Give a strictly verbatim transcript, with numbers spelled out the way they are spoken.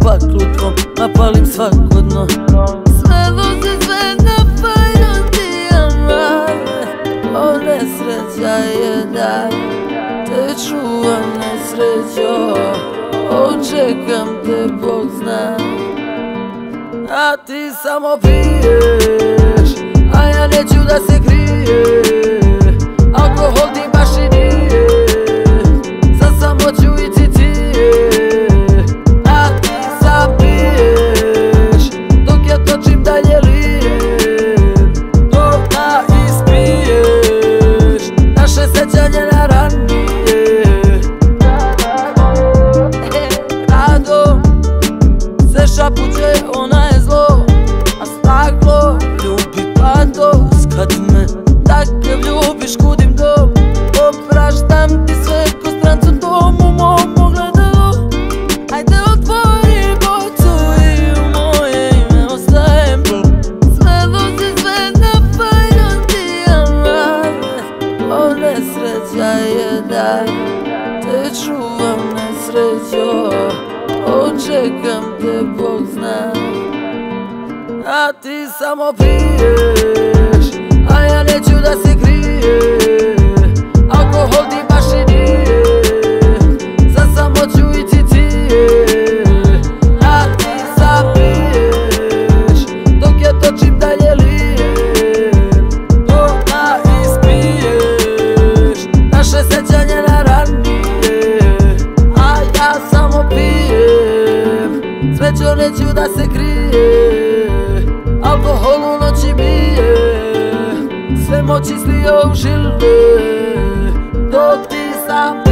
paklu tvom, napalim svakodno. Sve luzi, sve napajno ti amare, o nesreća je da te čuvam nesrećo, o čekam te Bog zna. A ti samo piješ, a ja neću da se krije, alkohol ti baš i nije, za samoću i citije. A ti sam piješ, dok ja točim dalje lijem, dok da ispiješ naše sećanje na ranije. Rado se šapuće, ona je zlo, a staklo ljubi patos. Kad me takav ljubiš kudim dom, opraštam ti sve ko strancu tom u mom pogledalu. Ajde otvori bocu i u moje ime ostajem tu. Sve luzi, sve napajno ti amare, o nesreća je da te čuvam nesrećo, o čekam te Bog zna. A ti samo piješ, a ja neću da se krije, alkohol ti baš i nije, za samoću i citije. A ti sam piješ, dok ja točim dalje lijem, dok da ispiješ naše sećanje na ranije. A ja samo pijem, srećo neću da se krije, alkohol u noći bije, sve moći slio u žilbe, dok ti sam